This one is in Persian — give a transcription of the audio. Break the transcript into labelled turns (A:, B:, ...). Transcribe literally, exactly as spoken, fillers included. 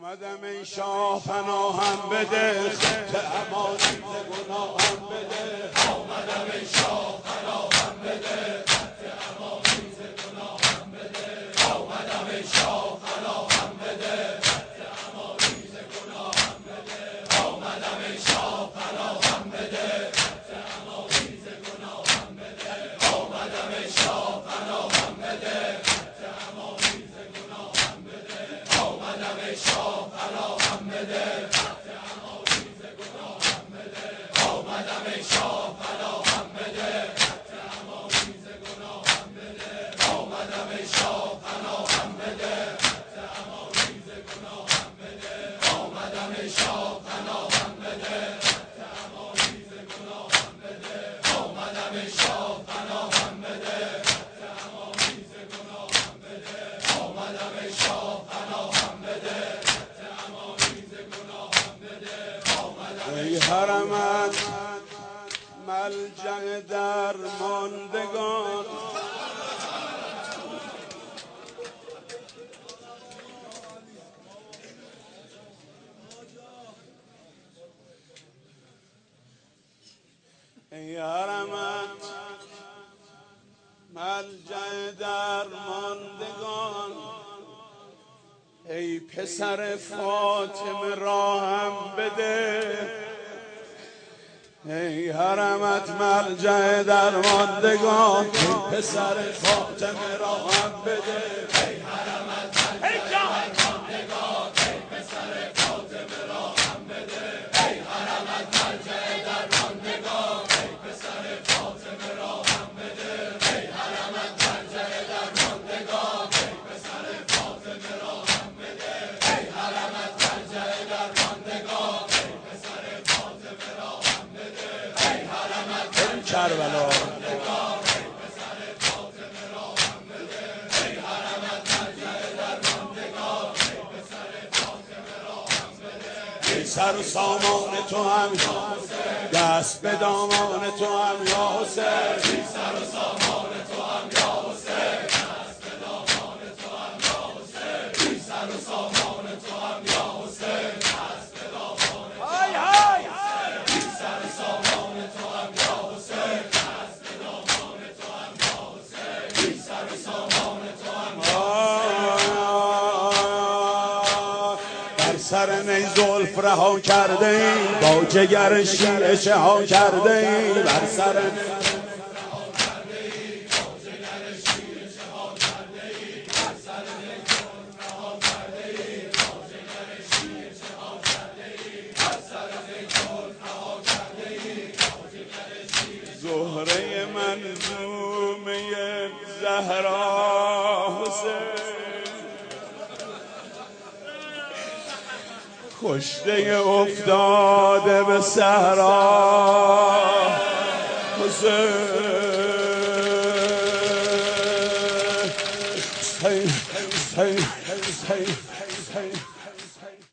A: آمدم ای شاه پناهم بده، خط امانت گناهم بده.
B: آمدم ای شاه پناهم بده، خط امانت گناهم بده. آمدم ای شاه پناهم بده، خط امانت گناهم بده. آمدم ای شاه پناهم بده، خط امانت گناهم بده. آمدم ای شاه پناهم بده، خط امانت گناهم بده. آمدم ای شاه پناهم بده، خط امانت گناهم بده. آمدم ای شاه پناهم بده، خط امانت گناهم بده. آمدم ای شاه پناهم بده، خط امانت گناهم بده. آمدم ای شاه پناهم بده، خط امانت گناهم بده. آمدم ای شاه پناهم بده، خط امانت گناهم بده. آمدم ای شاه پناهم بده، خط امانت گناهم بده. آمدم
A: ای حرمت ملجأ درماندگان، ای حرمت ملجأ درماندگان، ای پسر فاطمه راهم بده. ای حرمت ملجأ درماندگان، ای پسر فاطمه راهم بده.
B: ای حرمت ملجأ درماندگان، ای پسر فاطمه راهم بده. ای حرمت ملجأ درماندگان، ای پسر فاطمه راهم بده. ای حرمت ملجأ درماندگان، ای پسر فاطمه راهم بده. ای حرمت ملجأ درماندگان، ای پسر فاطمه راهم بده. ای حرمت
A: این کربلا ای سر و سامان تو هم دست به دامان تو هم یا حسین.
B: ای سر و سامان تو هم یا حسین، دست به دامان تو هم یا حسین. ای سر و سامان تو هم یا حسین، دست به دامان تو هم یا حسین. ای سر و سامان تو هم یا حسین، دست به دامان تو هم یا حسین. ای سر و سامان تو هم
A: بر سر نی زلف رها کرده ای، با جگر شیعه چه ها کرده ای. بر سر زهره منظومه زهرا حسین، کشته افتاده به صحرا حسین. حسین حسین حسین